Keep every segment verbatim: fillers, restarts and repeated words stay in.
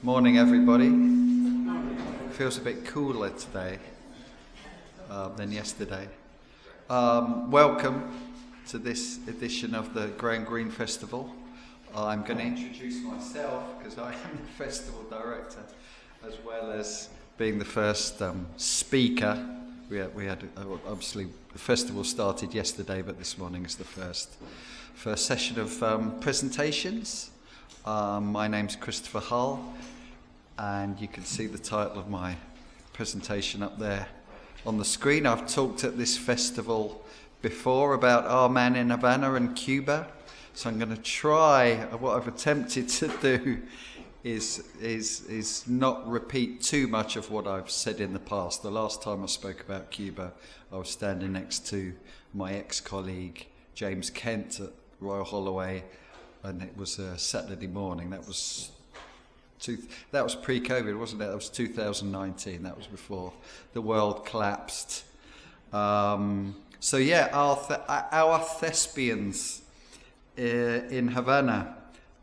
Morning, everybody. Feels a bit cooler today um, than yesterday. Um, welcome to this edition of the Graham Greene Festival. I'm going to introduce myself because I am the festival director, as well as being the first um, speaker. We had, we had uh, obviously the festival started yesterday, but this morning is the first first session of um, presentations. Um, my name's Christopher Hull, and you can see the title of my presentation up there on the screen. I've talked at this festival before about our man in Havana and Cuba, so I'm going to try, what I've attempted to do is, is, is not repeat too much of what I've said in the past. The last time I spoke about Cuba, I was standing next to my ex-colleague James Kent at Royal Holloway, and it was a Saturday morning. That was two, that was pre-COVID, wasn't it? That was two thousand nineteen. That was before the world collapsed. Um, so yeah, our th- our thespians uh, in Havana.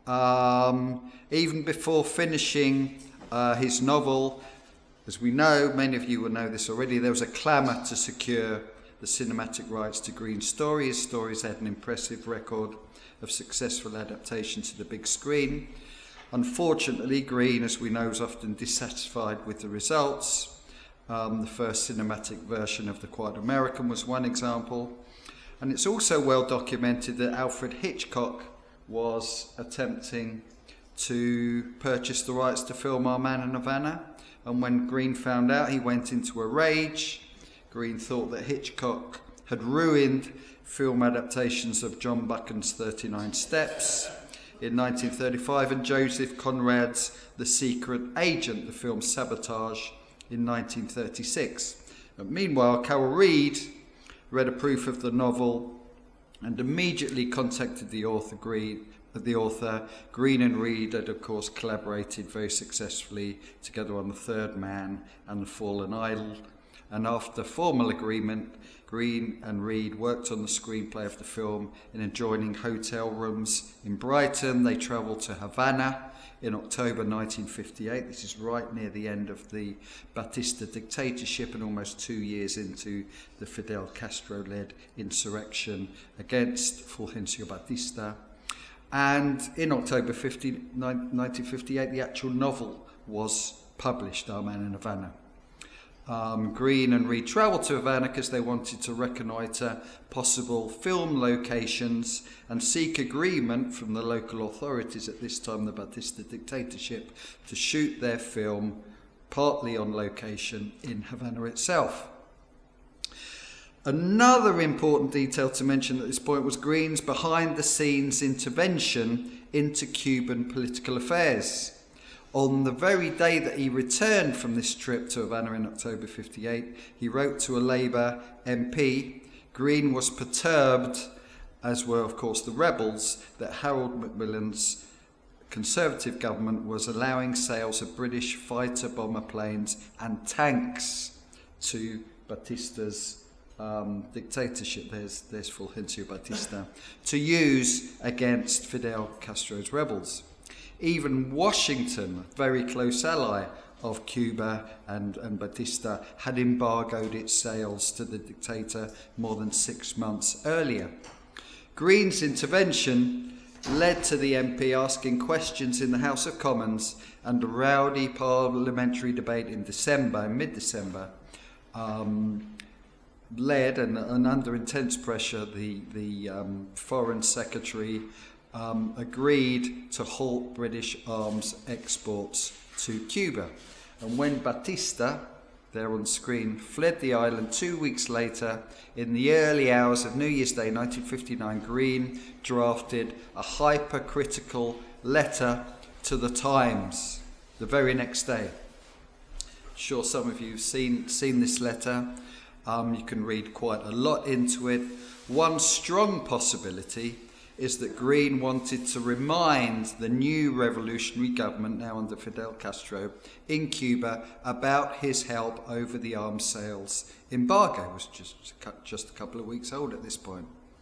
Um, even before finishing uh, his novel, as we know, many of you will know this already, there was a clamour to secure the cinematic rights to Greene's story. His stories had an impressive record of successful adaptation to the big screen. Unfortunately, Greene, as we know, was often dissatisfied with the results. Um, the first cinematic version of The Quiet American was one example. And it's also well documented that Alfred Hitchcock was attempting to purchase the rights to film Our Man in Havana. And when Greene found out, he went into a rage. Greene thought that Hitchcock had ruined film adaptations of John Buchan's thirty-nine Steps in nineteen thirty-five and Joseph Conrad's The Secret Agent, the film Sabotage, in nineteen thirty-six. But meanwhile, Carol Reed read a proof of the novel and immediately contacted the author, Greene. The author, Greene and Reed had of course collaborated very successfully together on The Third Man and The Fallen Idol. And after formal agreement, Greene and Reed worked on the screenplay of the film in adjoining hotel rooms in Brighton. They travelled to Havana in October nineteen fifty-eight. This is right near the end of the Batista dictatorship and almost two years into the Fidel Castro-led insurrection against Fulgencio Batista. And in October nineteen fifty-eight, the actual novel was published, Our Man in Havana. Um, Greene and Reed travelled to Havana because they wanted to reconnoitre possible film locations and seek agreement from the local authorities, at this time the Batista dictatorship, to shoot their film partly on location in Havana itself. Another important detail to mention at this point was Greene's behind-the-scenes intervention into Cuban political affairs. On the very day that he returned from this trip to Havana in October fifty-eight, he wrote to a Labour M P. Greene was perturbed, as were of course the rebels, that Harold Macmillan's Conservative government was allowing sales of British fighter bomber planes and tanks to Batista's um, dictatorship. There's, there's Fulgencio Batista, to use against Fidel Castro's rebels. Even Washington, a very close ally of Cuba and, and Batista, had embargoed its sales to the dictator more than six months earlier. Greene's intervention led to the M P asking questions in the House of Commons, and a rowdy parliamentary debate in December, in mid-December, um, led, and, and under intense pressure, the, the um, Foreign Secretary Um, agreed to halt British arms exports to Cuba. And when Batista, there on screen, fled the island two weeks later, in the early hours of New Year's Day nineteen fifty-nine, Greene drafted a hypercritical letter to the Times the very next day. I'm sure some of you have seen, seen this letter. Um, you can read quite a lot into it. One strong possibility is that Greene wanted to remind the new revolutionary government, now under Fidel Castro, in Cuba about his help over the arms sales embargo. It was just, just a couple of weeks old at this point.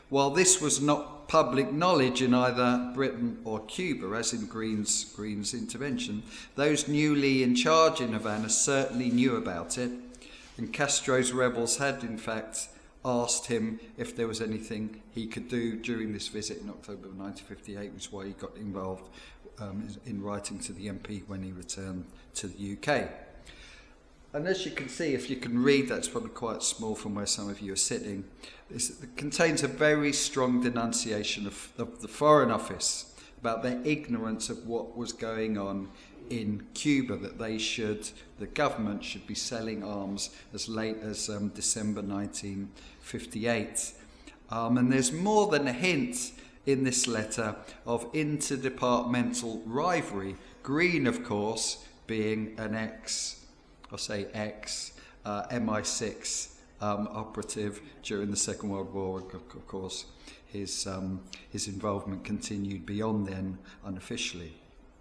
While this was not public knowledge in either Britain or Cuba, as in Green's, Green's intervention, those newly in charge in Havana certainly knew about it, and Castro's rebels had in fact asked him if there was anything he could do during this visit in October of nineteen fifty-eight, which is why he got involved um, in writing to the M P when he returned to the U K. And as you can see, if you can read, that's probably quite small from where some of you are sitting, it contains a very strong denunciation of, of the Foreign Office about their ignorance of what was going on in Cuba, that they should, the government should be selling arms as late as um, December nineteen fifty-eight. Um, and there's more than a hint in this letter of interdepartmental rivalry. Green, of course, being an ex, I'll say ex, uh, M I six um, operative during the Second World War. Of, of course, his, um, his involvement continued beyond then unofficially.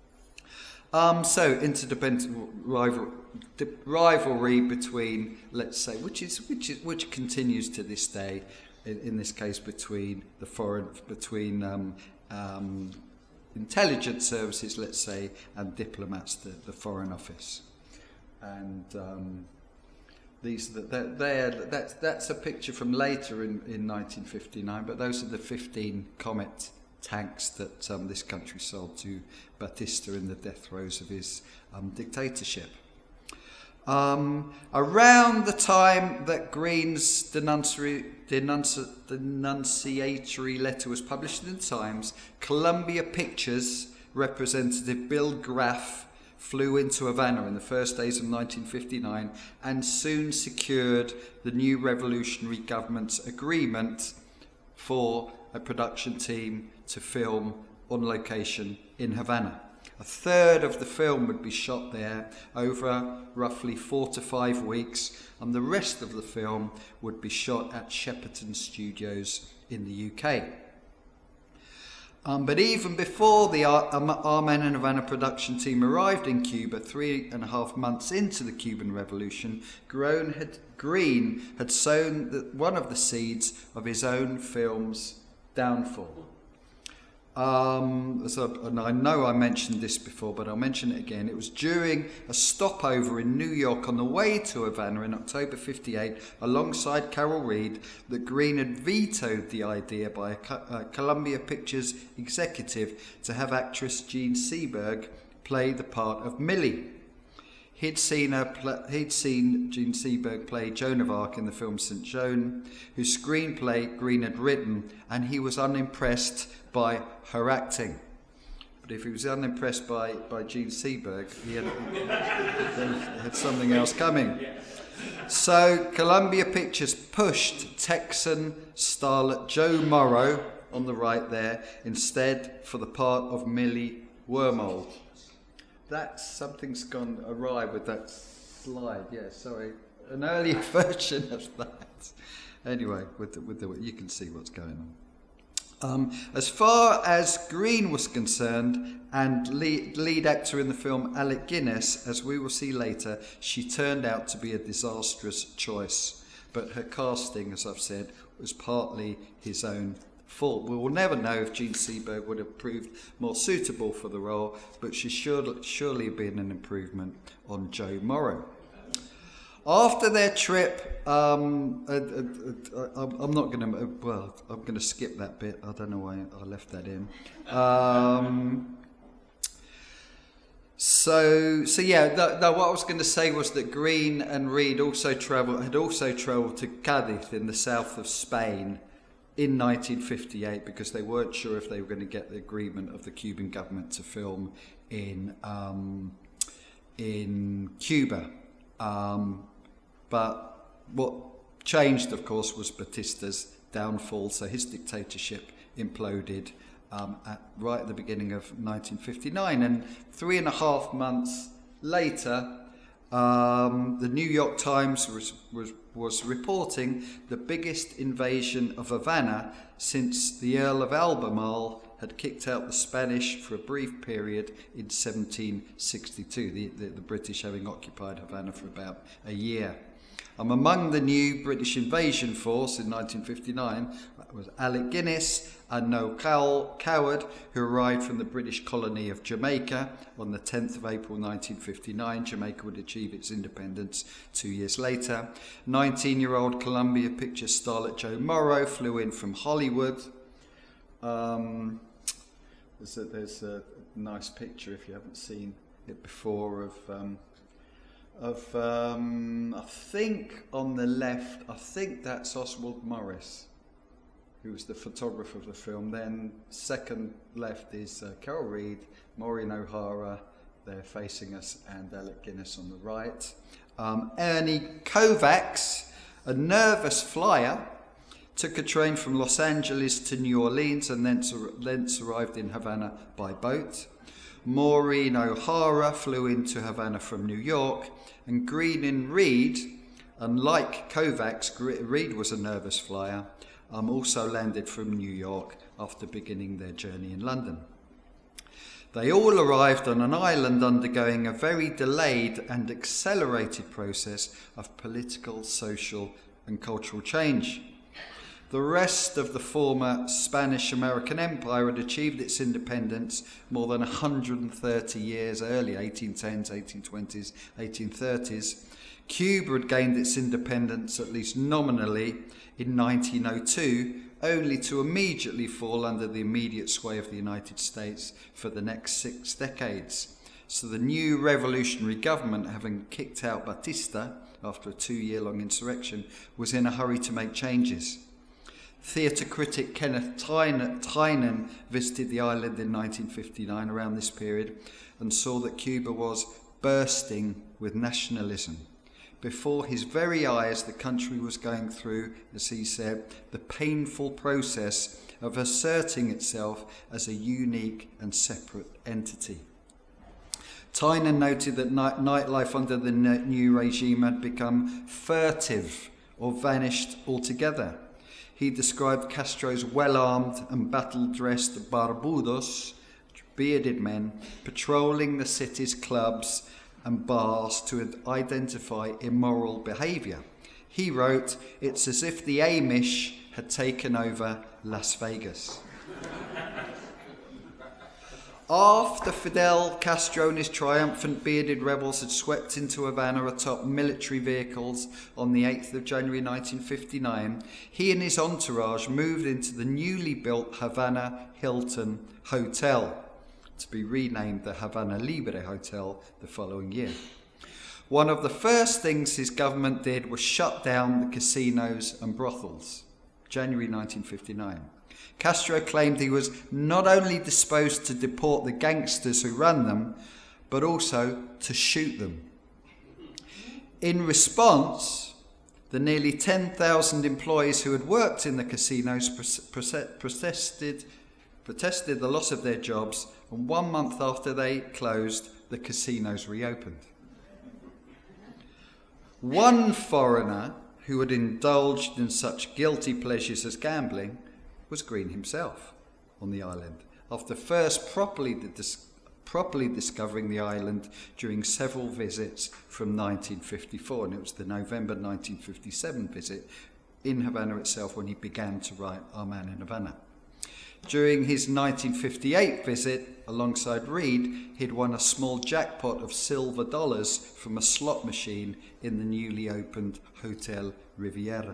Um, so, interdependent rival, rivalry between, let's say, which is which is which continues to this day, in, in this case between the foreign, between um, um, intelligence services, let's say, and diplomats, the, the Foreign Office, and um, these they're, they're, that's that's a picture from later in, in nineteen fifty-nine, but those are the fifteen Comet tanks that um, this country sold to Batista in the death throes of his um, dictatorship. Um, around the time that Green's denunci denunci denunciatory letter was published in the Times, Columbia Pictures representative Bill Graff flew into Havana in the first days of nineteen fifty-nine and soon secured the new revolutionary government's agreement for a production team to film on location in Havana. A third of the film would be shot there over roughly four to five weeks, and the rest of the film would be shot at Shepperton Studios in the U K. Um, but even before the Ar Our Men in Havana production team arrived in Cuba, three and a half months into the Cuban Revolution, Green had, Green had sown the, one of the seeds of his own film's downfall. Um, so, and I know I mentioned this before, but I'll mention it again. It was during a stopover in New York on the way to Havana in October fifty-eight, alongside Carol Reed, that Green had vetoed the idea by a, a Columbia Pictures executive to have actress Jean Seberg play the part of Millie. He'd seen, her he'd seen Jean Seberg play Joan of Arc in the film Saint Joan, whose screenplay Green had written, and he was unimpressed by her acting. But if he was unimpressed by, by Jean Seberg, he had, he had something else coming. So Columbia Pictures pushed Texan starlet Jo Morrow, on the right there, instead for the part of Millie Wormold. That's, something's gone awry with that slide. Yeah, sorry. An earlier version of that. Anyway, with the, with the, you can see what's going on. Um, as far as Green was concerned, and lead, lead actor in the film Alec Guinness, as we will see later, she turned out to be a disastrous choice. But her casting, as I've said, was partly his own fault. We will never know if Jean Seberg would have proved more suitable for the role, but she should surely have been an improvement on Jo Morrow. After their trip, um, uh, uh, uh, I'm not going to, uh, well, I'm going to skip that bit. I don't know why I left that in. Um, so, so yeah, the, the, what I was going to say was that Green and Reed also traveled, had also travelled to Cadiz in the south of Spain in nineteen fifty-eight, because they weren't sure if they were going to get the agreement of the Cuban government to film in, um, in Cuba. Um, But what changed, of course, was Batista's downfall. So his dictatorship imploded um, at, right at the beginning of nineteen fifty-nine. And three and a half months later, um, the New York Times was, was, was reporting the biggest invasion of Havana since the Earl of Albemarle had kicked out the Spanish for a brief period in seventeen sixty-two, the, the, the British having occupied Havana for about a year. Um, among the new British invasion force in nineteen fifty-nine was Alec Guinness and Noel Cow- Coward, who arrived from the British colony of Jamaica on the tenth of April nineteen fifty-nine. Jamaica would achieve its independence two years later. nineteen-year-old Columbia Pictures starlet Joe Morrow flew in from Hollywood. Um, there's, a, there's a nice picture, if you haven't seen it before, of... Um, Of, um, I think on the left, I think that's Oswald Morris, who was the photographer of the film. Then second left is uh, Carol Reed, Maureen O'Hara, they're facing us, and Alec Guinness on the right. Um, Ernie Kovacs, a nervous flyer, took a train from Los Angeles to New Orleans and thence, thence arrived in Havana by boat. Maureen O'Hara flew into Havana from New York, and Green and Reed, unlike Kovacs, Reed was a nervous flyer, um, also landed from New York after beginning their journey in London. They all arrived on an island undergoing a very delayed and accelerated process of political, social and cultural change. The rest of the former Spanish-American Empire had achieved its independence more than one hundred thirty years earlier, eighteen tens, eighteen twenties, eighteen thirties. Cuba had gained its independence, at least nominally, in nineteen oh two, only to immediately fall under the immediate sway of the United States for the next six decades. So the new revolutionary government, having kicked out Batista after a two-year-long insurrection, was in a hurry to make changes. Theatre critic Kenneth Tynan visited the island in nineteen fifty-nine, around this period, and saw that Cuba was bursting with nationalism. Before his very eyes, the country was going through, as he said, the painful process of asserting itself as a unique and separate entity. Tynan noted that night- nightlife under the new regime had become furtive or vanished altogether. He described Castro's well-armed and battle-dressed barbudos, bearded men, patrolling the city's clubs and bars to identify immoral behaviour. He wrote, "It's as if the Amish had taken over Las Vegas." After Fidel Castro and his triumphant bearded rebels had swept into Havana atop military vehicles on the eighth of January nineteen fifty-nine, he and his entourage moved into the newly built Havana Hilton Hotel, to be renamed the Havana Libre Hotel the following year. One of the first things his government did was shut down the casinos and brothels, January nineteen fifty-nine. Castro claimed he was not only disposed to deport the gangsters who ran them, but also to shoot them. In response, the nearly ten thousand employees who had worked in the casinos protested, protested the loss of their jobs, and one month after they closed, the casinos reopened. One foreigner who had indulged in such guilty pleasures as gambling was Green himself on the island, after first properly, dis- properly discovering the island during several visits from nineteen fifty-four, and it was the November nineteen fifty-seven visit in Havana itself when he began to write Our Man in Havana. During his nineteen fifty-eight visit, alongside Reed, he'd won a small jackpot of silver dollars from a slot machine in the newly opened Hotel Riviera.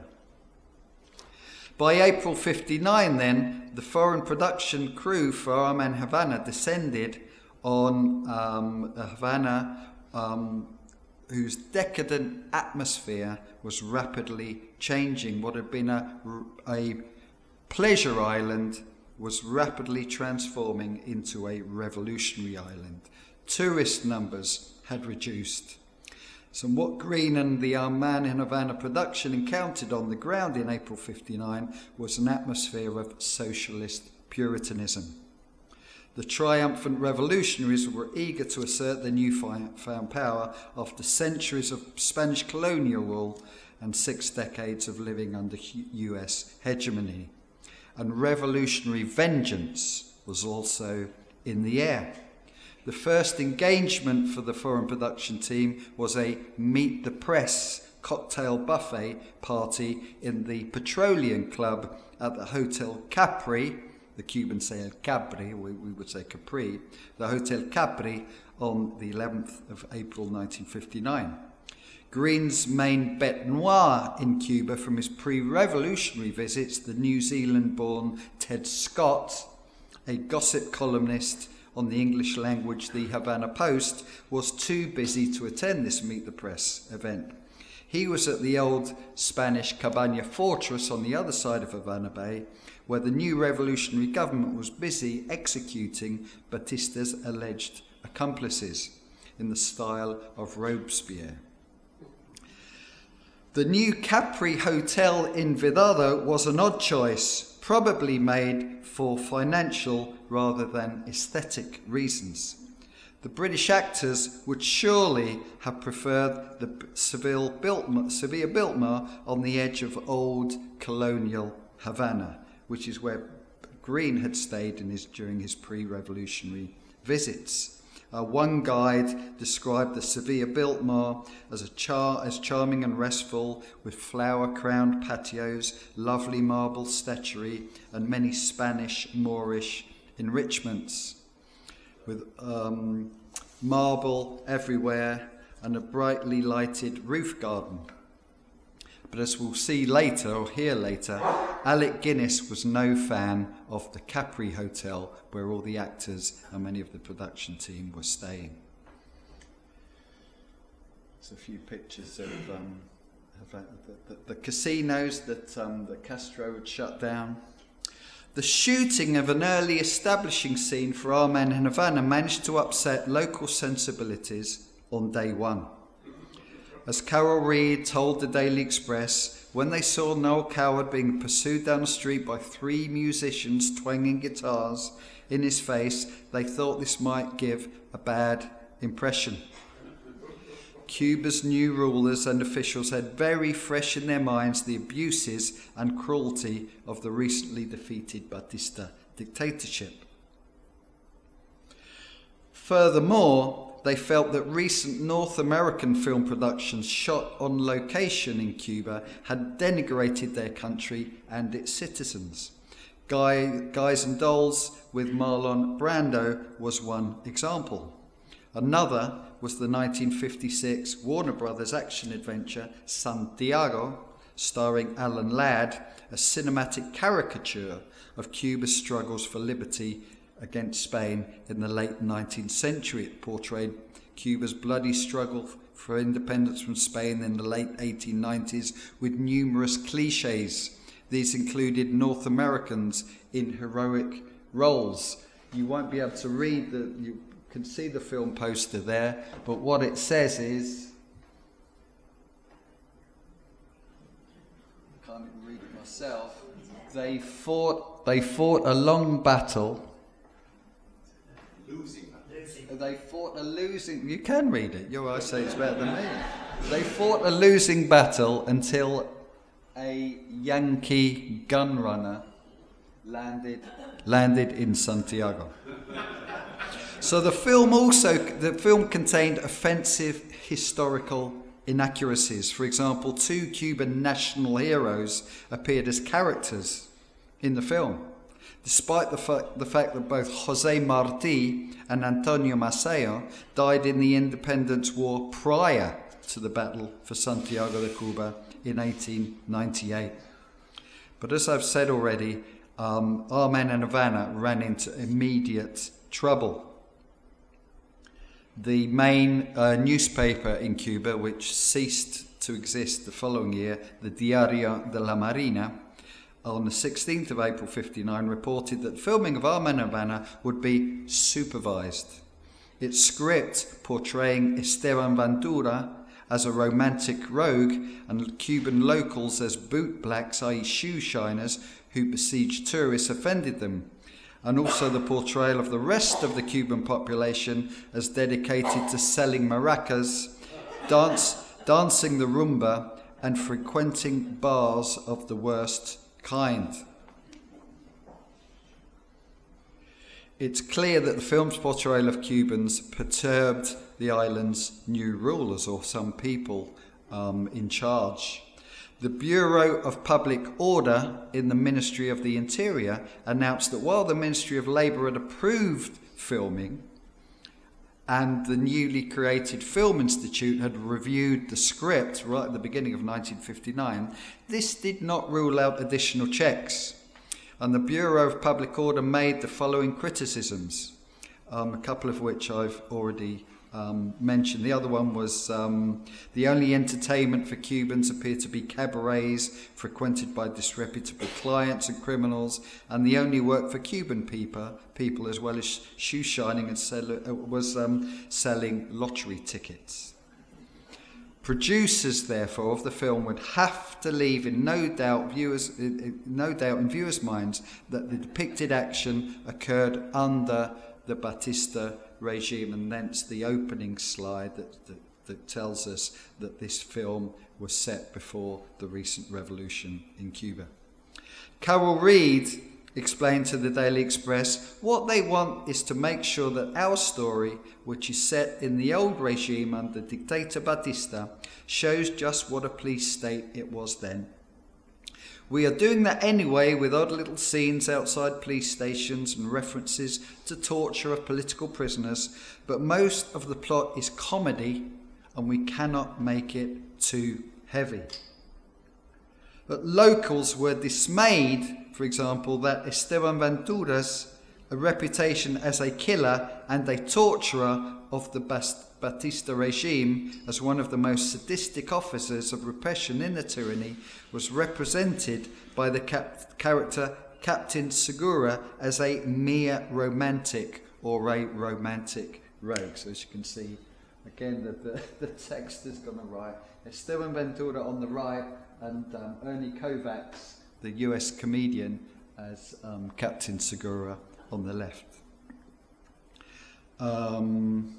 By April fifty-nine, then, the foreign production crew for Our Man Havana descended on um, Havana, um, whose decadent atmosphere was rapidly changing. What had been a, a pleasure island was rapidly transforming into a revolutionary island. Tourist numbers had reduced. So what Green and the Our Man in Havana production encountered on the ground in April fifty-nine was an atmosphere of socialist puritanism. The triumphant revolutionaries were eager to assert their newfound power after centuries of Spanish colonial rule and six decades of living under U S hegemony. And revolutionary vengeance was also in the air. The first engagement for the foreign production team was a Meet the Press cocktail buffet party in the Petroleum Club at the Hotel Capri. The Cubans say El Capri, we, we would say Capri. The Hotel Capri on the eleventh of April nineteen fifty-nine. Green's main bête noire in Cuba from his pre-revolutionary visits, the New Zealand-born Ted Scott, a gossip columnist on the English language The Havana Post, was too busy to attend this Meet the Press event. He was at the old Spanish Cabana fortress on the other side of Havana Bay, where the new revolutionary government was busy executing Batista's alleged accomplices in the style of Robespierre. The new Capri Hotel in Vedado was an odd choice, probably made for financial rather than aesthetic reasons. The British actors would surely have preferred the Seville Biltmore, Sevilla Biltmore on the edge of old colonial Havana, which is where Green had stayed in his, during his pre-revolutionary visits. Uh, one guide described the Sevilla Biltmore as, a char- as charming and restful, with flower-crowned patios, lovely marble statuary, and many Spanish Moorish enrichments, with um, marble everywhere and a brightly lighted roof garden. But as we'll see later, or hear later, Alec Guinness was no fan of the Capri Hotel, where all the actors and many of the production team were staying. There's a few pictures of, um, of uh, the, the, the casinos that, um, that Castro had shut down. The shooting of an early establishing scene for Our Men in Havana managed to upset local sensibilities on day one. As Carol Reed told the Daily Express, when they saw Noel Coward being pursued down the street by three musicians twanging guitars in his face, they thought this might give a bad impression. Cuba's new rulers and officials had very fresh in their minds the abuses and cruelty of the recently defeated Batista dictatorship. Furthermore, they felt that recent North American film productions shot on location in Cuba had denigrated their country and its citizens. Guy, Guys and Dolls with Marlon Brando was one example. Another was the nineteen fifty-six Warner Brothers action adventure Santiago, starring Alan Ladd, a cinematic caricature of Cuba's struggles for liberty against Spain in the late nineteenth century. It portrayed Cuba's bloody struggle for independence from Spain in the late eighteen nineties with numerous cliches. These included North Americans in heroic roles. You won't be able to read the, you can see the film poster there, but what it says is, I can't even read it myself, they fought, they fought a long battle. Losing. They fought a losing... You can read it. Your eyes say it's better than me. They fought a losing battle until a Yankee gun runner landed landed in Santiago. So the film also the film contained offensive historical inaccuracies. For example, two Cuban national heroes appeared as characters in the film, despite the, fa- the fact that both José Martí and Antonio Maceo died in the independence war prior to the battle for Santiago de Cuba in eighteen ninety-eight. But as I've said already, um, Our Men in Havana ran into immediate trouble. The main uh, newspaper in Cuba, which ceased to exist the following year, the Diario de la Marina, on the sixteenth of April fifty-nine, reported that filming of Our Men in Havana would be supervised. Its script, portraying Esteban Ventura as a romantic rogue and Cuban locals as boot blacks, that is shoe shiners, who besieged tourists, offended them, and also the portrayal of the rest of the Cuban population as dedicated to selling maracas, dance, dancing the rumba, and frequenting bars of the worst kind. It's clear that the film's portrayal of Cubans perturbed the island's new rulers, or some people um, in charge. The Bureau of Public Order in the Ministry of the Interior announced that while the Ministry of Labour had approved filming and the newly created Film Institute had reviewed the script right at the beginning of nineteen fifty-nine, this did not rule out additional checks. And the Bureau of Public Order made the following criticisms, um, a couple of which I've already um, mentioned. The other one was um, the only entertainment for Cubans appear to be cabarets frequented by disreputable clients and criminals, and the only work for Cuban people, people as well as shoe shining and sell, uh, was um, selling lottery tickets. Producers, therefore, of the film would have to leave in no doubt viewers, no doubt in viewers' minds that the depicted action occurred under the Batista regime, and thence the opening slide that, that, that tells us that this film was set before the recent revolution in Cuba. Carol Reed explained to the Daily Express, what they want is to make sure that our story, which is set in the old regime under dictator Batista, shows just what a police state it was then. We are doing that anyway with odd little scenes outside police stations and references to torture of political prisoners, but most of the plot is comedy and we cannot make it too heavy. But locals were dismayed, for example, that Esteban Ventura's a reputation as a killer and a torturer of the Batista regime as one of the most sadistic officers of repression in the tyranny was represented by the cap- character Captain Segura as a mere romantic or a romantic rogue. So as you can see, again, the, the, the text is on the right. Esteban Ventura on the right, and um, Ernie Kovacs, the U S comedian, as um, Captain Segura on the left. Um,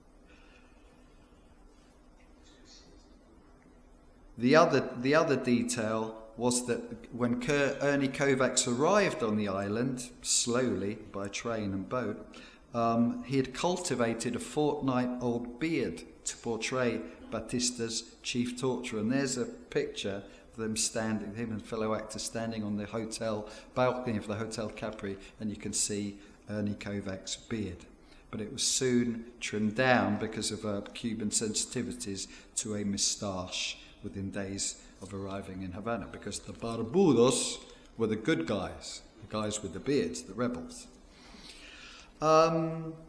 the other the other detail was that when Ker- Ernie Kovacs arrived on the island, slowly by train and boat, um, he had cultivated a fortnight-old beard to portray Batista's chief torturer. And there's a picture of them standing, him and fellow actors standing on the hotel balcony of the Hotel Capri, and you can see Ernie Kovacs' beard. But it was soon trimmed down because of uh, Cuban sensitivities to a moustache within days of arriving in Havana, because the barbudos were the good guys, the guys with the beards, the rebels. Um,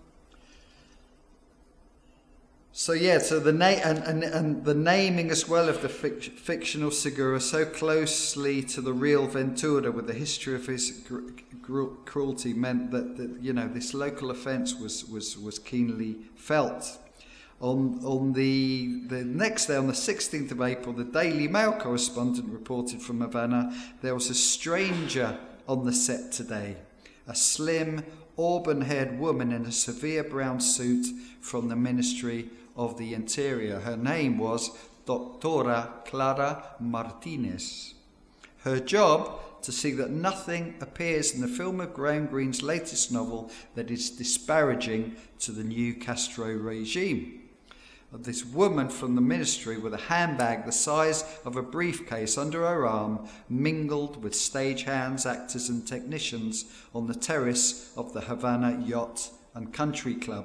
so yeah, so the na- and, and, and the naming as well of the fic- fictional Segura so closely to the real Ventura with the history of his gr- gr- cruelty meant that, that you know this local offence was, was, was keenly felt. On on the the next day, on the sixteenth of April, the Daily Mail correspondent reported from Havana there was a stranger on the set today, a slim, auburn-haired woman in a severe brown suit from the Ministry of the Interior. Her name was Doctora Clara Martinez. Her job, to see that nothing appears in the film of Graham Greene's latest novel that is disparaging to the new Castro regime. This woman from the ministry with a handbag the size of a briefcase under her arm mingled with stagehands, actors and technicians on the terrace of the Havana Yacht and Country Club.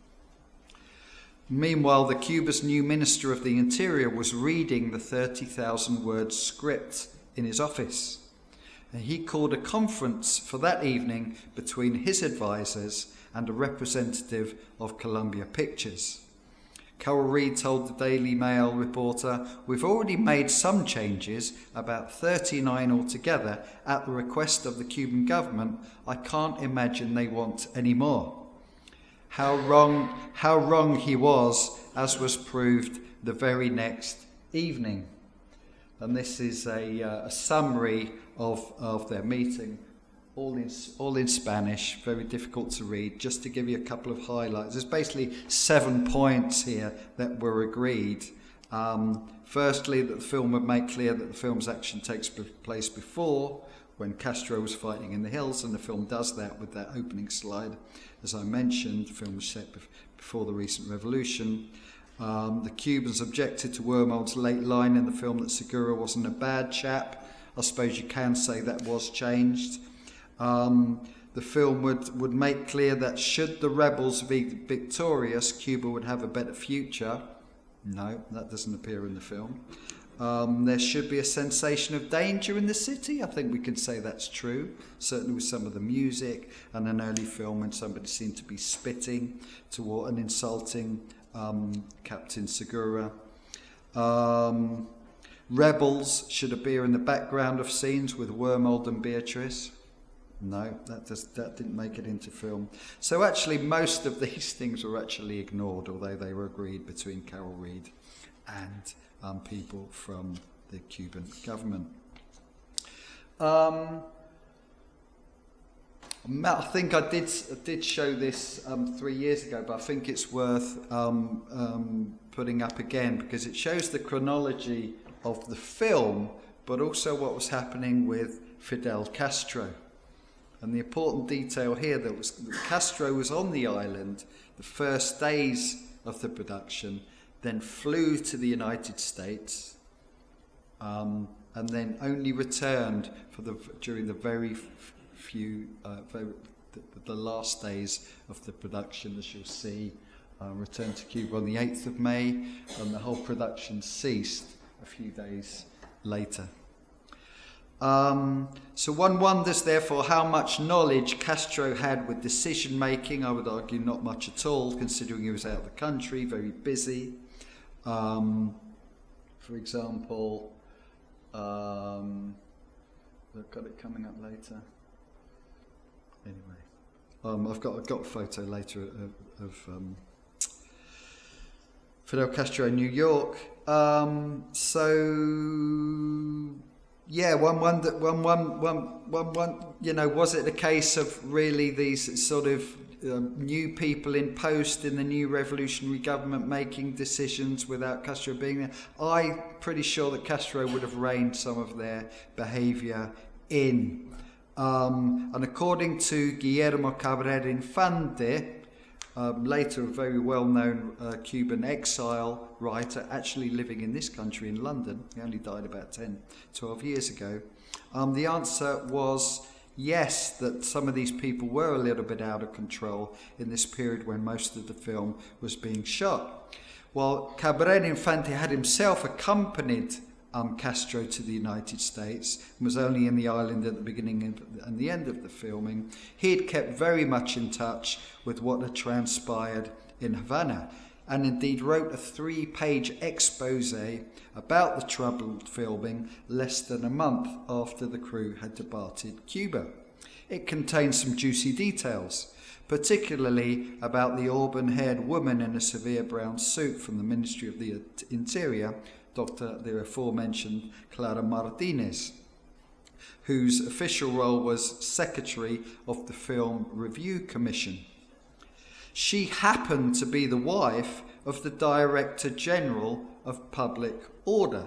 Meanwhile, the Cuba's new Minister of the Interior was reading the thirty thousand word script in his office. And he called a conference for that evening between his advisors and a representative of Columbia Pictures. Carol Reed told the Daily Mail reporter, "We've already made some changes, about thirty-nine altogether, at the request of the Cuban government. I can't imagine they want any more." How wrong, how wrong he was, as was proved the very next evening. And this is a, uh, a summary of, of their meeting, all in, all in Spanish, very difficult to read. Just to give you a couple of highlights, there's basically seven points here that were agreed. Um, firstly, that the film would make clear that the film's action takes place before, when Castro was fighting in the hills, and the film does that with that opening slide. As I mentioned, the film was set before the recent revolution. Um, the Cubans objected to Wormold's late line in the film that Segura wasn't a bad chap. I suppose you can say that was changed. Um, the film would, would make clear that should the rebels be victorious, Cuba would have a better future. No, that doesn't appear in the film. Um, there should be a sensation of danger in the city. I think we can say that's true, certainly with some of the music and an early film when somebody seemed to be spitting toward and insulting um, Captain Segura. Um, rebels should appear in the background of scenes with Wormold and Beatrice. No, that, does, that didn't make it into film. So actually most of these things were actually ignored, although they were agreed between Carol Reed and um, people from the Cuban government. Um, I think I did, I did show this um, three years ago, but I think it's worth um, um, putting up again because it shows the chronology of the film, but also what was happening with Fidel Castro. And the important detail here that was that Castro was on the island the first days of the production, then flew to the United States, um, and then only returned for the during the very f- few uh, very, the, the last days of the production, as you'll see. Uh, returned to Cuba on the eighth of May, and the whole production ceased a few days later. Um, so one wonders, therefore, how much knowledge Castro had with decision-making. I would argue not much at all, considering he was out of the country, very busy. Um, for example, um, I've got it coming up later. Anyway, um, I've got I've got a photo later of, of um, Fidel Castro in New York. Um, so. Yeah, one, one, one, one, one, one, one, you know, was it a case of really these sort of um, new people in post in the new revolutionary government making decisions without Castro being there? I'm pretty sure that Castro would have reined some of their behaviour in. Um, and according to Guillermo Cabrera Infante, Um, later a very well-known uh, Cuban exile writer, actually living in this country in London, he only died about ten, twelve years ago, um, the answer was yes, that some of these people were a little bit out of control in this period when most of the film was being shot. While Cabrera Infante had himself accompanied um, Castro to the United States and was only in the island at the beginning and the end of the filming, he had kept very much in touch with what had transpired in Havana, and indeed wrote a three-page expose about the troubled filming less than a month after the crew had departed Cuba. It contains some juicy details, particularly about the auburn-haired woman in a severe brown suit from the Ministry of the Interior, Doctor the aforementioned Clara Martinez, whose official role was Secretary of the Film Review Commission. She happened to be the wife of the Director General of Public Order,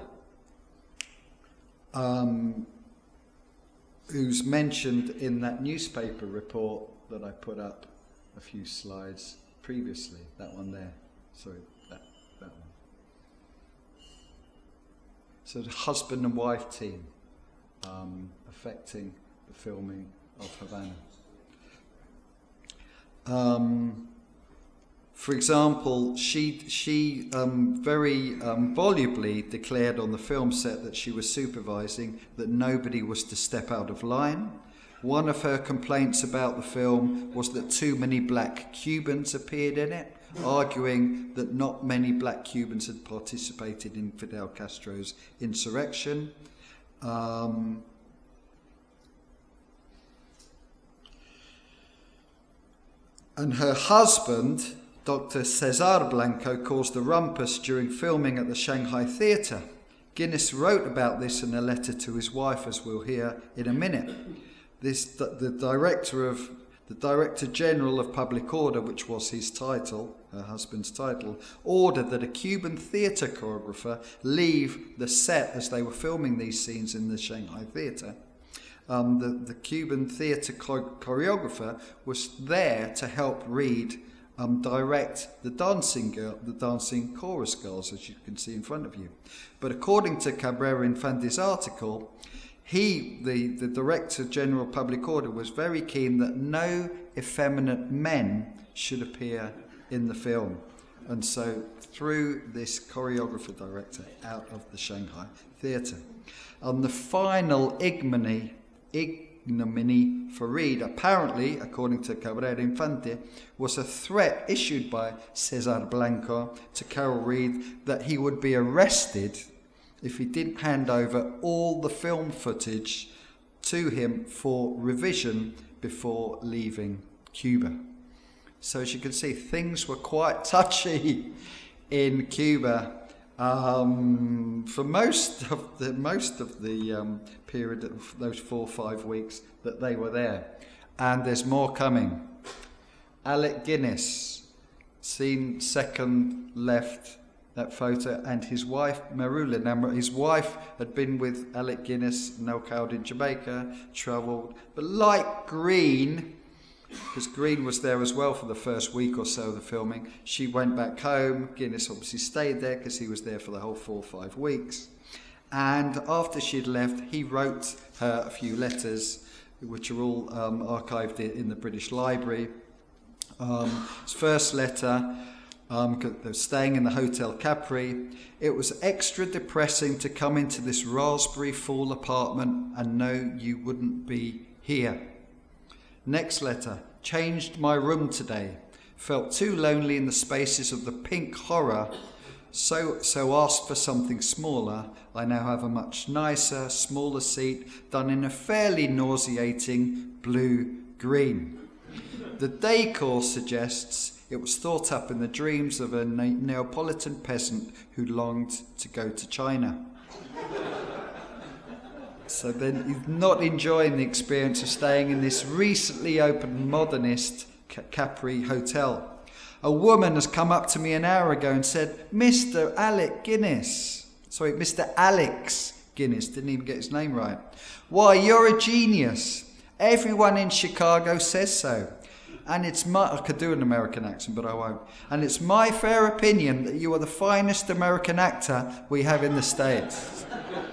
um, who's mentioned in that newspaper report that I put up a few slides previously. That one there. Sorry, that, that one. So the husband and wife team um, affecting the filming of Havana. Um, for example, she she um, very um, volubly declared on the film set that she was supervising that nobody was to step out of line. One of her complaints about the film was that too many black Cubans appeared in it, arguing that not many black Cubans had participated in Fidel Castro's insurrection. Um, and her husband, Doctor Cesar Blanco, caused a rumpus during filming at the Shanghai Theatre. Guinness wrote about this in a letter to his wife, as we'll hear in a minute. This, the director of the Director General of Public Order, which was his title, her husband's title, ordered that a Cuban theatre choreographer leave the set as they were filming these scenes in the Shanghai Theatre. Um, the, the Cuban theatre cho- choreographer was there to help Reed um, direct the dancing girl, the dancing chorus girls, as you can see in front of you. But according to Cabrera Infante's article, he, the, the Director General of Public Order, was very keen that no effeminate men should appear in the film. And so threw this choreographer director out of the Shanghai theatre. And the final ignominy, ignominy for Reed, apparently, according to Cabrera Infante, was a threat issued by Cesar Blanco to Carol Reed that he would be arrested if he didn't hand over all the film footage to him for revision before leaving Cuba. So as you can see, things were quite touchy in Cuba um, for most of the most of the um, period of those four or five weeks that they were there. And there's more coming. Alec Guinness, seen second left, that photo, and his wife Marula. Now, his wife had been with Alec Guinness, no cowed in Jamaica, travelled, but like Green, because Green was there as well for the first week or so of the filming, she went back home. Guinness obviously stayed there because he was there for the whole four or five weeks. And after she'd left, he wrote her a few letters, which are all um, archived in the British Library. Um, his first letter, Um, they were staying in the Hotel Capri. It was extra depressing to come into this raspberry fall apartment and know you wouldn't be here. Next letter. Changed my room today. Felt too lonely in the spaces of the pink horror, so so asked for something smaller. I now have a much nicer, smaller seat done in a fairly nauseating blue-green. The decor suggests it was thought up in the dreams of a Neapolitan peasant who longed to go to China. So then he's not enjoying the experience of staying in this recently opened modernist Capri hotel. A woman has come up to me an hour ago and said, Mister Alec Guinness. Sorry, Mister Alex Guinness, didn't even get his name right. Why, you're a genius. Everyone in Chicago says so. And it's my, I could do an American accent, but I won't. And it's my fair opinion that you are the finest American actor we have in the States.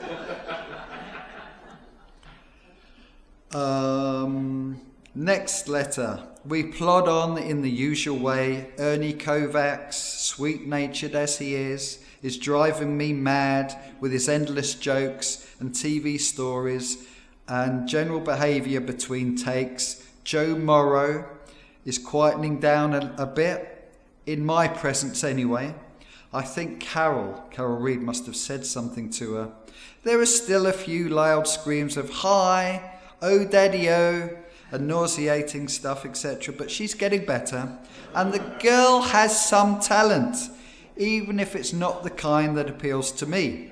um, next letter. We plod on in the usual way. Ernie Kovacs, sweet-natured as he is, is driving me mad with his endless jokes and T V stories and general behaviour between takes. Joe Morrow is quietening down a, a bit, in my presence anyway. I think Carol, Carol Reed must have said something to her. There are still a few loud screams of hi, oh daddy-o, and nauseating stuff, et cetera, but she's getting better. And the girl has some talent, even if it's not the kind that appeals to me.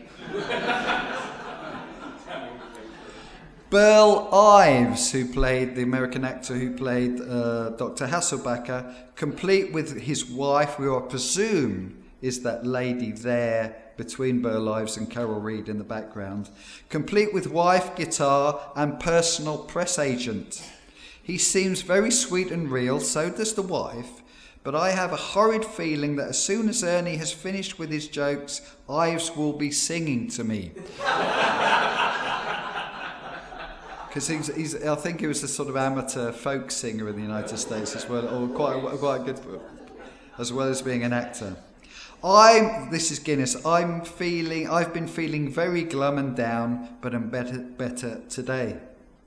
Burl Ives, who played the American actor who played uh, Doctor Hasselbacher, complete with his wife, who I presume is that lady there between Burl Ives and Carol Reed in the background, complete with wife, guitar, and personal press agent. He seems very sweet and real, so does the wife, but I have a horrid feeling that as soon as Ernie has finished with his jokes, Ives will be singing to me. Because he's, he's, I think he was a sort of amateur folk singer in the United States as well, or quite, quite good, as well as being an actor. I'm, this is Guinness, I'm feeling, I've been feeling very glum and down, but I'm better, better today.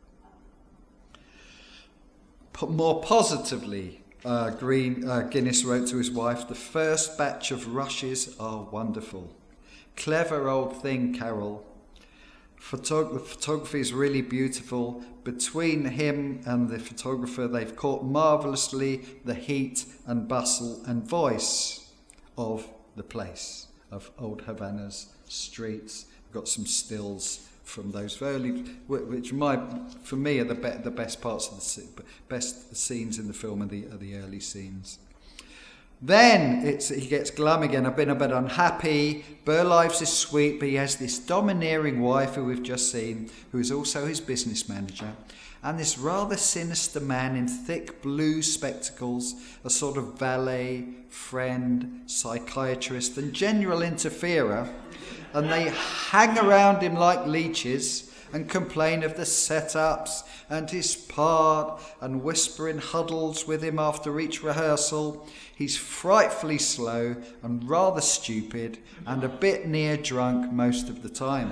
P- more positively, uh, Green, uh, Guinness wrote to his wife, the first batch of rushes are wonderful. Clever old thing, Carol. Photog- the photography is really beautiful. Between him and the photographer, they've caught marvellously the heat and bustle and voice of the place, of old Havana's streets. We've got some stills from those early, which might, for me, are the, be- the best parts of the best scenes in the film, are the, are the early scenes. Then it's, he gets glum again. I've been a bit unhappy. Burl Ives is sweet, but he has this domineering wife who we've just seen, who is also his business manager. and this rather sinister man in thick blue spectacles, a sort of valet, friend, psychiatrist and general interferer, and they hang around him like leeches and complain of the setups and his part and whisper in huddles with him after each rehearsal. He's frightfully slow and rather stupid and a bit near drunk most of the time.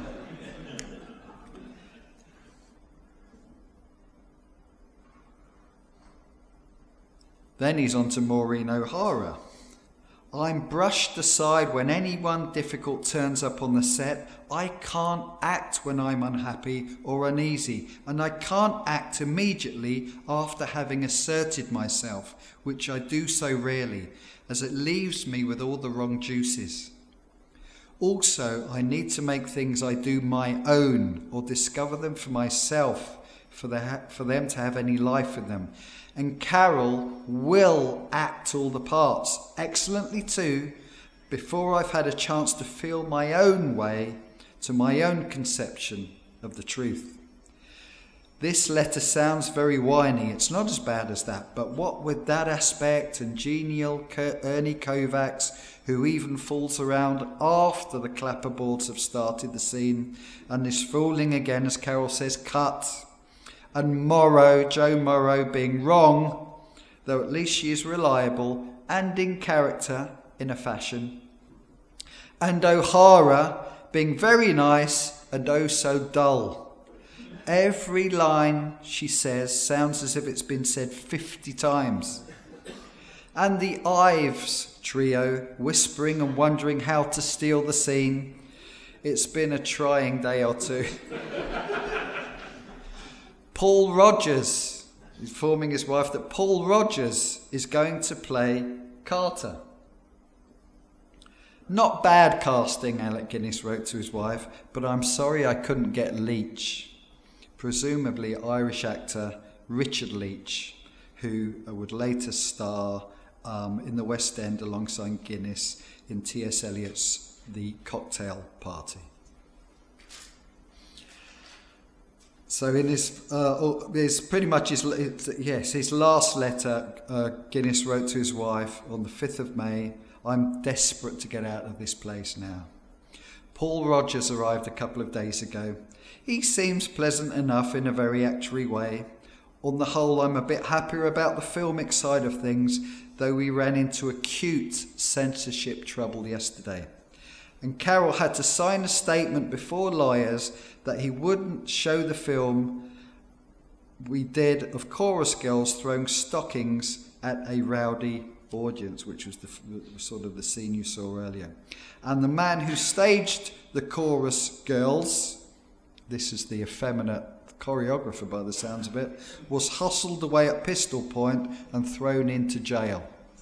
Then he's on to Maureen O'Hara. I'm brushed aside when anyone difficult turns up on the set. I can't act when I'm unhappy or uneasy, and I can't act immediately after having asserted myself, which I do so rarely, as it leaves me with all the wrong juices. Also, I need to make things I do my own or discover them for myself for, the, for them to have any life in them. And Carol will act all the parts, excellently too, before I've had a chance to feel my own way to my own conception of the truth. This letter sounds very whiny. It's not as bad as that, but what with that aspect and genial Ernie Kovacs, who even fools around after the clapperboards have started the scene, and is fooling again as Carol says, cut, and Morrow, Joe Morrow, being wrong, though at least she is reliable and in character in a fashion, and O'Hara being very nice and oh so dull. Every line she says sounds as if it's been said fifty times. And the Ives trio whispering and wondering how to steal the scene. It's been a trying day or two. Paul Rogers, informing his wife that Paul Rogers is going to play Carter. Not bad casting, Alec Guinness wrote to his wife, but I'm sorry I couldn't get Leach. Presumably Irish actor Richard Leach, who would later star um, in the West End alongside Guinness in T S Eliot's The Cocktail Party. So in his, uh, his pretty much his, yes, his last letter, uh, Guinness wrote to his wife on the fifth of May, I'm desperate to get out of this place now. Paul Rogers arrived a couple of days ago. He seems pleasant enough in a very actuary way. On the whole, I'm a bit happier about the filmic side of things, though we ran into acute censorship trouble yesterday. And Carol had to sign a statement before lawyers that he wouldn't show the film we did of chorus girls throwing stockings at a rowdy audience, which was the, the sort of the scene you saw earlier. And the man who staged the chorus girls, this is the effeminate choreographer by the sounds of it, was hustled away at pistol point and thrown into jail.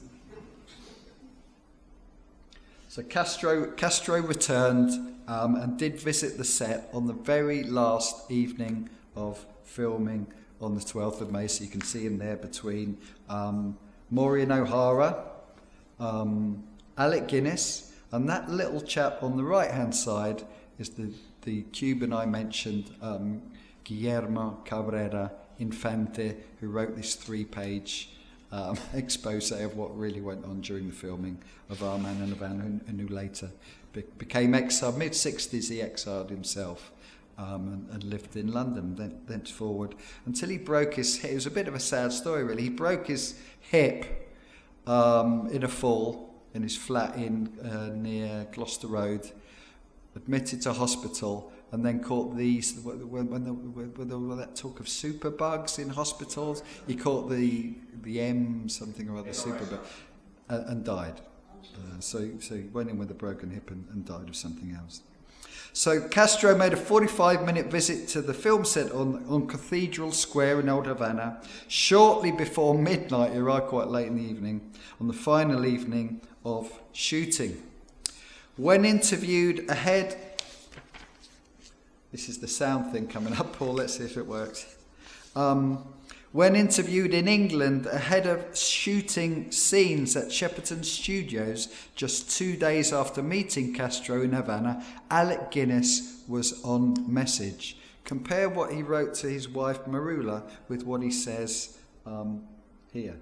So Castro, Castro returned um, and did visit the set on the very last evening of filming on the twelfth of May. So you can see him there between um, Maureen O'Hara, um, Alec Guinness, and that little chap on the right-hand side is the, the Cuban I mentioned, um, Guillermo Cabrera Infante, who wrote this three-page um, expose of what really went on during the filming of Our Man and Havana, and, and who later be, became exiled. mid-sixties he exiled himself um, and, and lived in London then, thenceforward until he broke his hip. It was a bit of a sad story, really. He broke his hip um, in a fall in his flat in uh, near Gloucester Road, admitted to hospital, and then caught these, when, when, the, when the, when that talk of superbugs in hospitals, he caught the the M something or other superbug uh, and died. Uh, so, so he went in with a broken hip and, and died of something else. So Castro made a forty-five minute visit to the film set on, on Cathedral Square in Old Havana shortly before midnight. He arrived quite late in the evening, on the final evening of shooting. When interviewed ahead, this is the sound thing coming up, Paul, let's see if it works. Um, when interviewed in England ahead of shooting scenes at Shepperton Studios just two days after meeting Castro in Havana, Alec Guinness was on message. Compare what he wrote to his wife Marula with what he says um, here.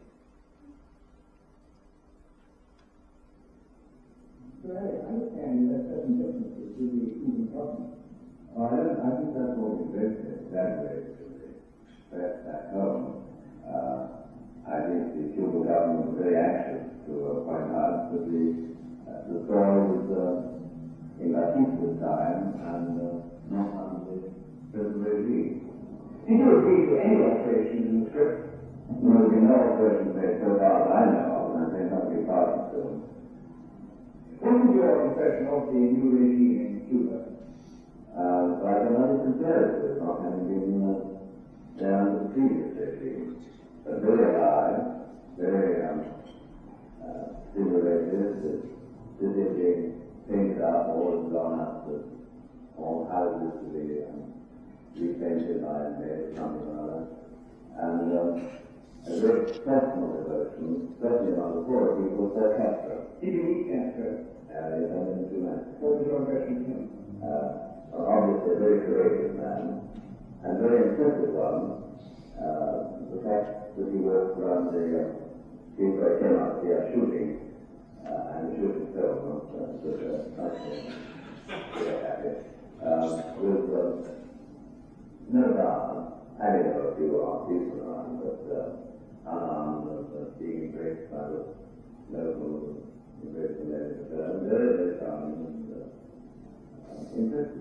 Well, I understand that certain differences with the even problem. Oh, I, don't, I think that's what we live in, that way to express at home. Uh, I think the Cuban government was very anxious to uh, point out that the, uh, the story was uh, in Latin's time and uh, not under the present regime. Did you agree to any alterations in the script? No, there's been no alterations made so far as I know of, and I think that'll be part of the film. What is your impression of the new regime in Cuba? Uh, I can only compare it with not having been uh, there under the previous regime. But very alive, very um, uh, stimulated, city being painted up, all gone up, to all houses to be um, repainted by made something or other. And um, a very personal devotion, especially among the poor people, for Castro. Did you meet Castro? Uh, yes, I didn't do that. What was your impression of him? Uh, well, obviously a very courageous man, and very impressive one. Uh, the fact that he worked around the uh, people that came out here shooting, uh, and shooting film, uh, was uh, nice thing. Very happy. Um, with uh, no doubt, I didn't know if you were artists around, but uh, unarmed and uh, being embraced by the local embraced in there, but uh, very, very charming and uh, uh, impressive.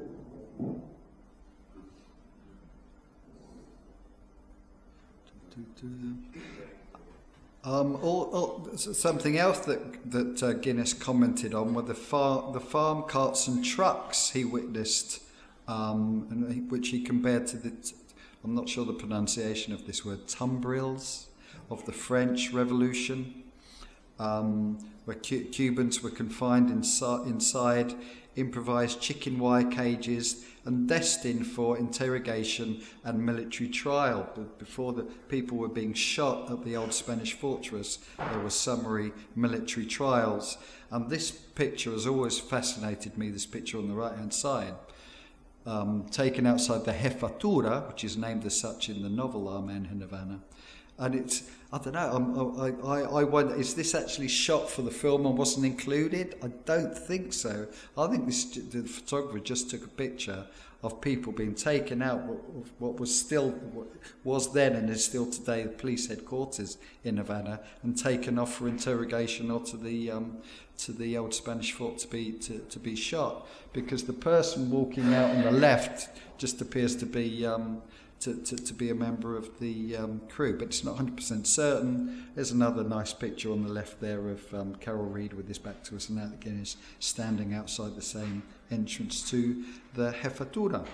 Um, all, all, something else that that uh, Guinness commented on were the far, the farm carts and trucks he witnessed, um, and he, which he compared to the, t- I'm not sure the pronunciation of this word, tumbrils of the French Revolution, um, where Cu- Cubans were confined insi- inside improvised chicken wire cages and destined for interrogation and military trial. But before the people were being shot at the old Spanish fortress, there were summary military trials. And this picture has always fascinated me, this picture on the right-hand side, um, taken outside the Jefatura, which is named as such in the novel Our Man in Havana. And it's, I don't know, I'm, I, I, I wonder, is this actually shot for the film and wasn't included? I don't think so. I think this, the photographer just took a picture of people being taken out, what, what was still, what was then and is still today the police headquarters in Havana, and taken off for interrogation or to the um, to the old Spanish fort to be to, to be shot. Because the person walking out on the left just appears to be um, To, to, to be a member of the um, crew, but it's not one hundred percent certain. There's another nice picture on the left there of um, Carol Reed with his back to us, and Alec Guinness standing outside the same entrance to the Jefatura.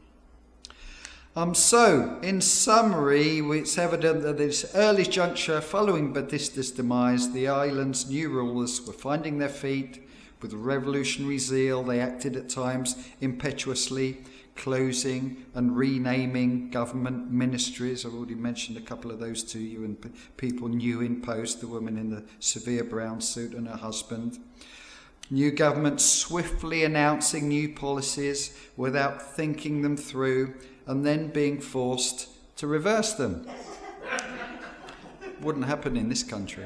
Um, so, in summary, it's evident that at this early juncture, following Batista's demise, the island's new rulers were finding their feet. With revolutionary zeal, they acted at times impetuously, closing and renaming government ministries. I've already mentioned a couple of those to you, and p- people new in post, the woman in the severe brown suit and her husband. New government swiftly announcing new policies without thinking them through, and then being forced to reverse them. Wouldn't happen in this country.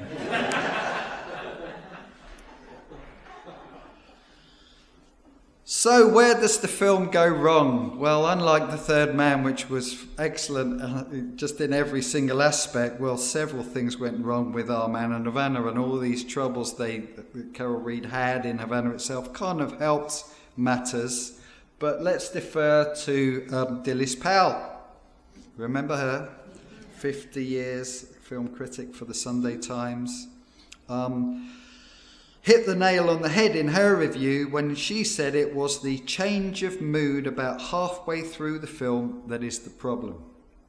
So where does the film go wrong? Well, unlike The Third Man, which was excellent uh, just in every single aspect, well, several things went wrong with Our Man in Havana, and all these troubles they that Carol Reed had in Havana itself kind of helped matters. But let's defer to um, Dilys Powell. Remember her? fifty years, film critic for the Sunday Times. Um, hit the nail on the head in her review when she said it was the change of mood about halfway through the film that is the problem.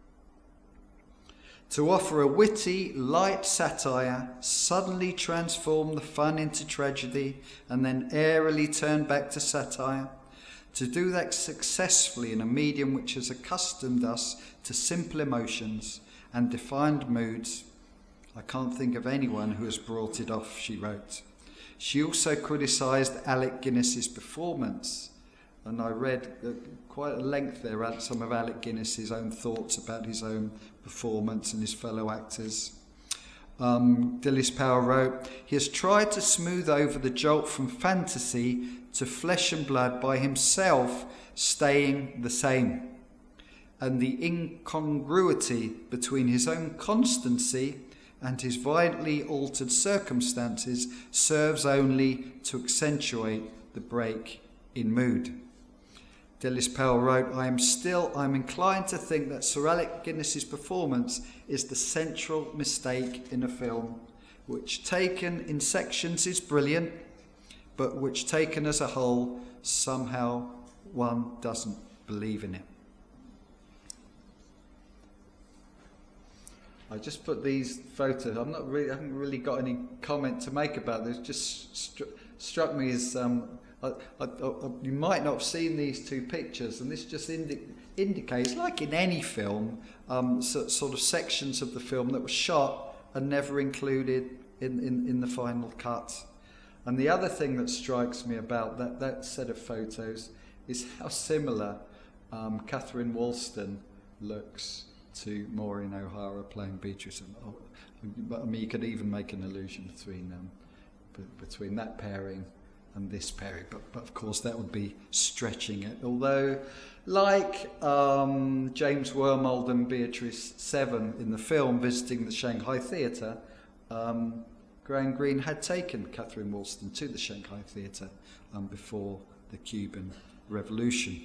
To offer a witty, light satire, suddenly transform the fun into tragedy, and then airily turn back to satire. To do that successfully in a medium which has accustomed us to simple emotions and defined moods, I can't think of anyone who has brought it off, she wrote. She also criticised Alec Guinness's performance, and I read uh, quite at length there at some of Alec Guinness's own thoughts about his own performance and his fellow actors. Um, Dilys Powell wrote, "He has tried to smooth over the jolt from fantasy to flesh and blood by himself staying the same. And the incongruity between his own constancy and his violently altered circumstances serves only to accentuate the break in mood." Dilys Powell wrote, I am still, I'm inclined to think that Sir Alec Guinness's performance is the central mistake in a film, which taken in sections is brilliant, but which taken as a whole, somehow one doesn't believe in it. I just put these photos. I'm not really, I haven't really got any comment to make about this. Just stru struck me as um, I, I, I, you might not have seen these two pictures, and this just indi indicates, like in any film, um, so, sort of sections of the film that were shot and never included in, in, in the final cut. And the other thing that strikes me about that, that set of photos is how similar um, Catherine Walston looks to Maureen O'Hara playing Beatrice. Oh, I mean, you could even make an allusion between um, between that pairing and this pairing, but, but of course that would be stretching it. Although, like um, James Wormold and Beatrice Seven in the film visiting the Shanghai Theatre, um, Graham Greene had taken Catherine Walston to the Shanghai Theatre um, before the Cuban Revolution.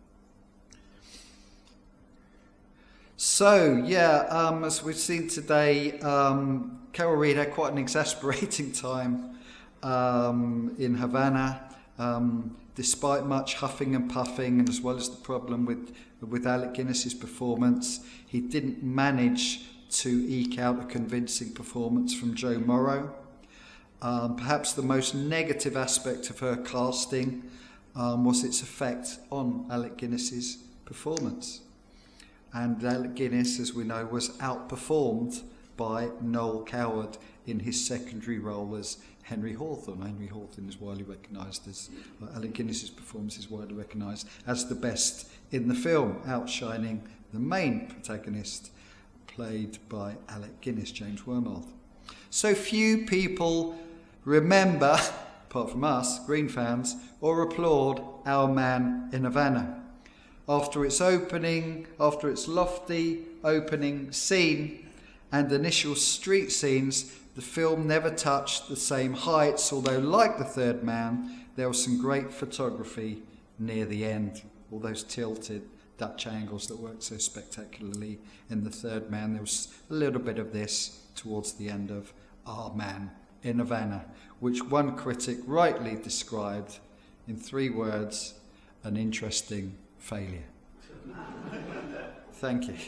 So, yeah, um, as we've seen today, um, Carol Reed had quite an exasperating time um, in Havana, um, despite much huffing and puffing, and as well as the problem with, with Alec Guinness's performance, he didn't manage to eke out a convincing performance from Joe Morrow. Um, perhaps the most negative aspect of her casting um, was its effect on Alec Guinness's performance. And Alec Guinness, as we know, was outperformed by Noel Coward in his secondary role as Henry Hawthorne. Henry Hawthorne is widely recognised as, uh, Alec Guinness's performance is widely recognised as the best in the film, outshining the main protagonist, played by Alec Guinness, James Wormold. So few people remember, apart from us, Green fans, or applaud Our Man in Havana. After its opening, after its lofty opening scene and initial street scenes, the film never touched the same heights, although like The Third Man, there was some great photography near the end. All those tilted Dutch angles that worked so spectacularly in The Third Man. There was a little bit of this towards the end of Our Man in Havana, which one critic rightly described in three words: an interesting failure. Thank you.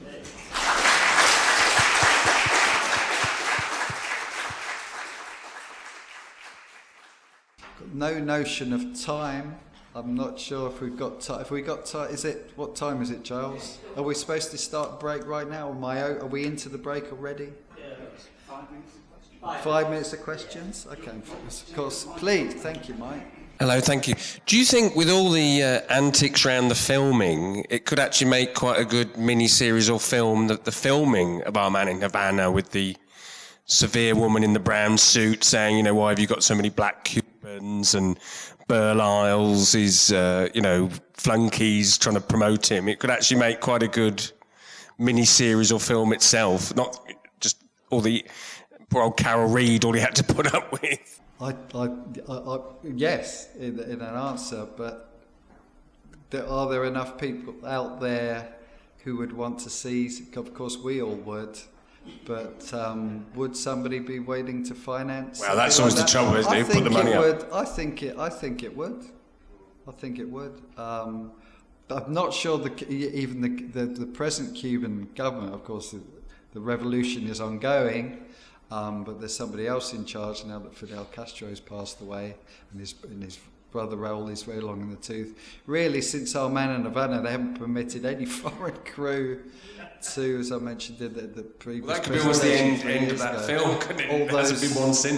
No notion of time. I'm not sure if we've got time. If we got time, is it what time is it, Giles? Are we supposed to start break right now? Or Mayo, are we into the break already? Yeah, five minutes of questions. Five minutes of questions. Okay, of course. Please, thank you, Mike. Hello, thank you. Do you think with all the uh, antics around the filming, it could actually make quite a good mini-series or film, that the filming of Our Man in Havana with the severe woman in the brown suit saying, you know, why have you got so many black Cubans, and Burl Iles is, uh, you know, flunkies trying to promote him. It could actually make quite a good mini-series or film itself, not just all the poor old Carol Reed, all he had to put up with. I, I, I, I, yes, in, in an answer, but there, are there enough people out there who would want to see? Of course, we all would, but um, would somebody be waiting to finance? Well, that's always like the trouble, isn't it? Put the money would, up. I think it. I think it would. I think it would. Um, I'm not sure the, even the, the the present Cuban government. Of course, the, the revolution is ongoing. Um, but there's somebody else in charge now that Fidel Castro has passed away, and his, and his brother Raul is very long in the tooth. Really, since Our Man in Havana, they haven't permitted any foreign crew to, as I mentioned in the, the previous... Well, that could be almost the end, end of that ago. film, couldn't it? All There those, hasn't been one since.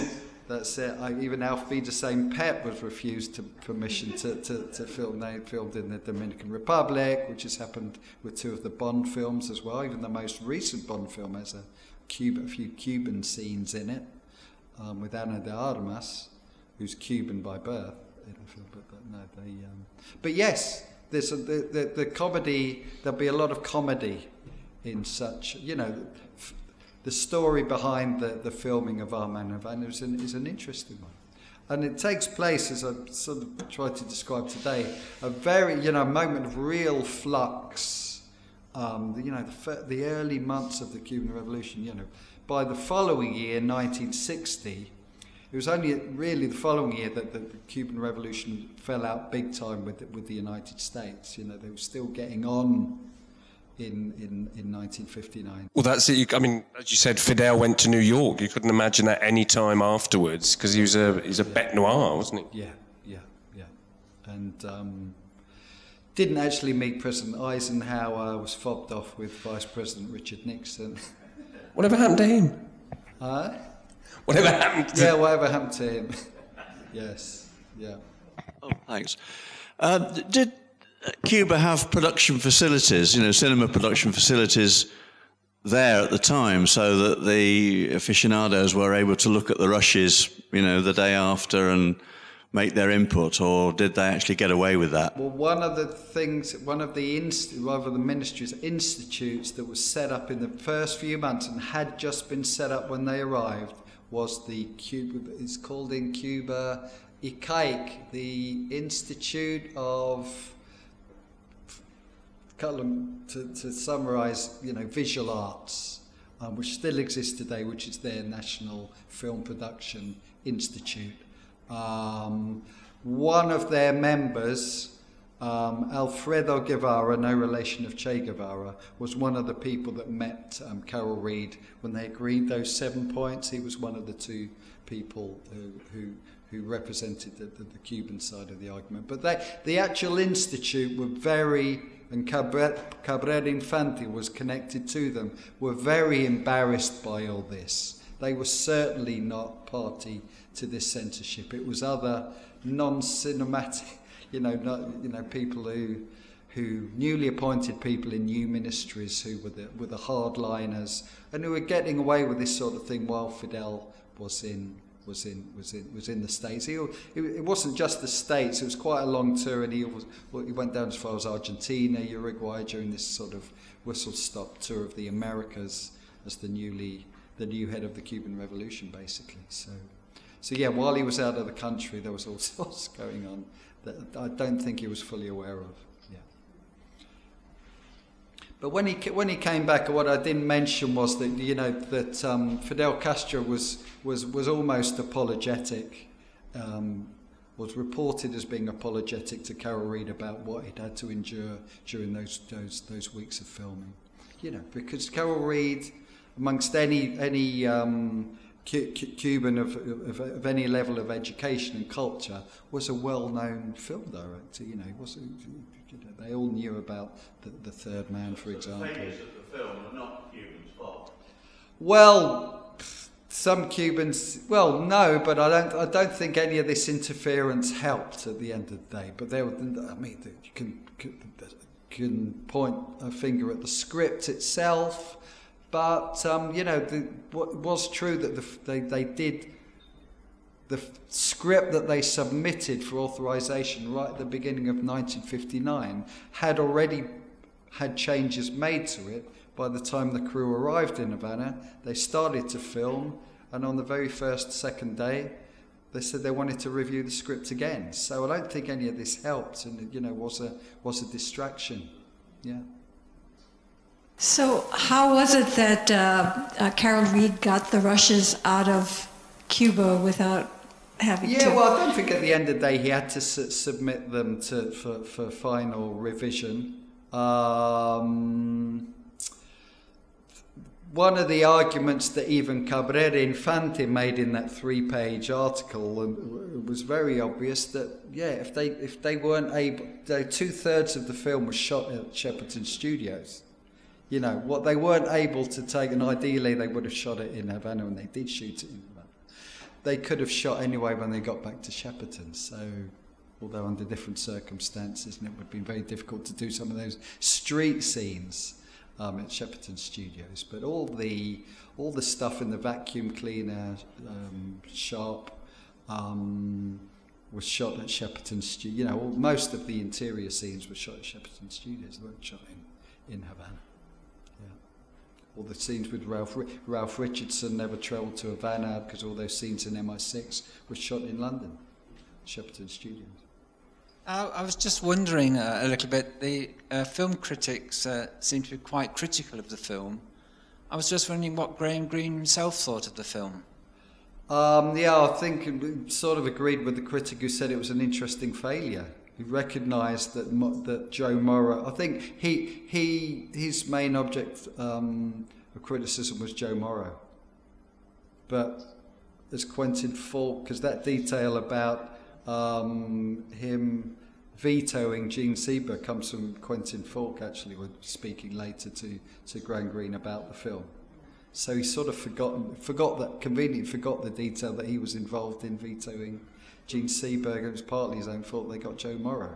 That's it. I, even Auf Wiedersehen Pep was refused to, permission to, to, to film. They filmed in the Dominican Republic, which has happened with two of the Bond films as well. Even the most recent Bond film has a, Cuba, a few Cuban scenes in it, um, with Ana de Armas, who's Cuban by birth. But, but no, they. Um, but yes, there's a, the, the the comedy. There'll be a lot of comedy in such. You know, f- the story behind the, the filming of Our Man Havana is an is an interesting one, and it takes place, as I sort of tried to describe today, a very you know moment of real flux. Um, the, you know, the, the early months of the Cuban Revolution. You know, by the following year, nineteen sixty. It was only really the following year that the, the Cuban Revolution fell out big time with the, with the United States. You know, they were still getting on in in, in nineteen fifty-nine. Well, that's it. You, I mean, as you said, Fidel went to New York. You couldn't imagine that any time afterwards, because he was a he's a bête noire, wasn't he? Yeah, yeah, yeah. And um, didn't actually meet President Eisenhower. Was fobbed off with Vice President Richard Nixon. Whatever happened to him? Huh? Whatever happened to Yeah, whatever happened to him. Yes, yeah. Oh, thanks. Uh, did Cuba have production facilities, you know, cinema production facilities there at the time, so that the aficionados were able to look at the rushes, you know, the day after and make their input, or did they actually get away with that? Well, one of the things, one of the, inst- rather the ministry's institutes that was set up in the first few months and had just been set up when they arrived was the Cuba, it's called in Cuba, I C A I C, the Institute of, to, to summarise, you know, visual arts, um, which still exists today, which is their National Film Production Institute. Um, one of their members, um, Alfredo Guevara, no relation of Che Guevara, was one of the people that met um, Carol Reed when they agreed those seven points. He was one of the two people who who, who represented the, the, the Cuban side of the argument. But they, the actual institute were very, and Cabrera Infante was connected to them, were very embarrassed by all this. They were certainly not party to this censorship. It was other non-cinematic, you know, not, you know, people who, who newly appointed people in new ministries who were the were the hardliners and who were getting away with this sort of thing while Fidel was in was in was in was in the States. He, it, it wasn't just the States. It was quite a long tour, and he was well, he went down as far as Argentina, Uruguay during this sort of whistle-stop tour of the Americas as the newly the new head of the Cuban Revolution, basically. So. So yeah, while he was out of the country, there was all sorts going on that I don't think he was fully aware of. Yeah. But when he when he came back, what I didn't mention was that you know that um, Fidel Castro was was was almost apologetic, um, was reported as being apologetic to Carol Reed about what he'd had to endure during those those those weeks of filming. You know, because Carol Reed, amongst any any um, Cuban of, of, of any level of education and culture, was a well-known film director. You know, he was, you know, they all knew about the, the Third Man, for example. The failures of the film are not Cuban's fault. Well, some Cubans. Well, no, but I don't. I don't think any of this interference helped at the end of the day. But there, I mean, you can can point a finger at the script itself. But, um, you know, the, what was true that the, they, they did, the script that they submitted for authorization right at the beginning of nineteen fifty-nine had already had changes made to it. By the time the crew arrived in Havana, they started to film, and on the very first, second day, they said they wanted to review the script again. So I don't think any of this helped, and, you know, was a was a distraction. Yeah. So how was it that uh, uh, Carol Reed got the rushes out of Cuba without having yeah, to... Yeah, well, I don't think at the end of the day he had to su- submit them to for, for final revision. Um, one of the arguments that even Cabrera Infante made in that three-page article and was very obvious that, yeah, if they if they weren't able... Two-thirds of the film was shot at Shepperton Studios. You know, what they weren't able to take, and ideally they would have shot it in Havana, and they did shoot it in Havana. they could have shot anyway when they got back to Shepperton. So, although under different circumstances, and it would have been very difficult to do some of those street scenes um, at Shepperton Studios. But all the all the stuff in the vacuum cleaner um, shop um, was shot at Shepperton Studios. You know, all, most of the interior scenes were shot at Shepperton Studios. They weren't shot in, in Havana. All the scenes with Ralph Ralph Richardson never travelled to Havana because all those scenes in M I six were shot in London, Shepperton Studios. Uh, I was just wondering uh, a little bit, the uh, film critics uh, seem to be quite critical of the film. I was just wondering what Graham Greene himself thought of the film. Um, yeah, I think I sort of agreed with the critic who said it was an interesting failure. He recognised that Mo- that Joe Morrow. I think he he his main object um, of criticism was Joe Morrow, but as Quentin Falk, because that detail about um, him vetoing Gene Sieber comes from Quentin Falk. Actually, we're speaking later to to Graham Greene about the film. So he sort of forgot forgot that conveniently forgot the detail that he was involved in vetoing Gene Seberg. It was partly his own fault they got Joe Morrow.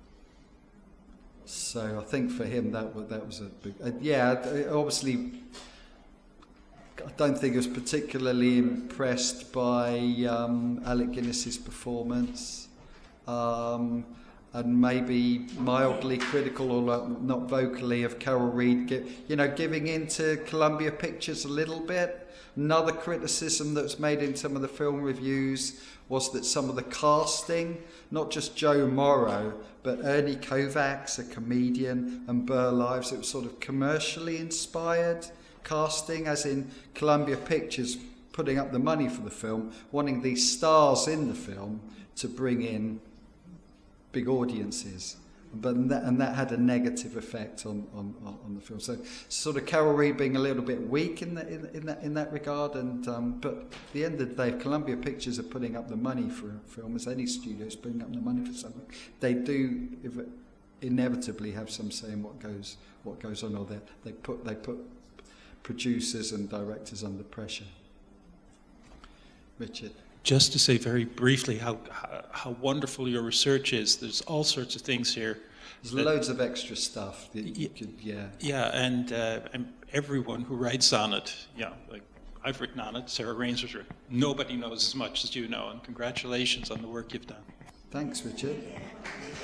So I think for him that was that was a big uh, yeah. Obviously, I don't think he was particularly impressed by um, Alec Guinness's performance, um, and maybe mildly critical or not vocally of Carol Reed. You know, giving in to Columbia Pictures a little bit. Another criticism that's made in some of the film reviews was that some of the casting, not just Joe Morrow, but Ernie Kovacs, a comedian, and Burr Lives, it was sort of commercially inspired casting, as in Columbia Pictures putting up the money for the film, wanting these stars in the film to bring in big audiences. But and that, and that had a negative effect on, on, on the film. So sort of Carol Reed being a little bit weak in, the, in, in that in that regard. And um, but at the end of the day, if Columbia Pictures are putting up the money for a film, as any studio is putting up the money for something, they do if it, inevitably have some say in what goes what goes on, or they they put they put producers and directors under pressure. Richard. Just to say very briefly how, how how wonderful your research is. There's all sorts of things here. There's that, loads of extra stuff that you could, yeah. Yeah, and, uh, and everyone who writes on it, yeah, like I've written on it, Sarah Rainsford's written. Nobody knows as much as you know, and congratulations on the work you've done. Thanks, Richard.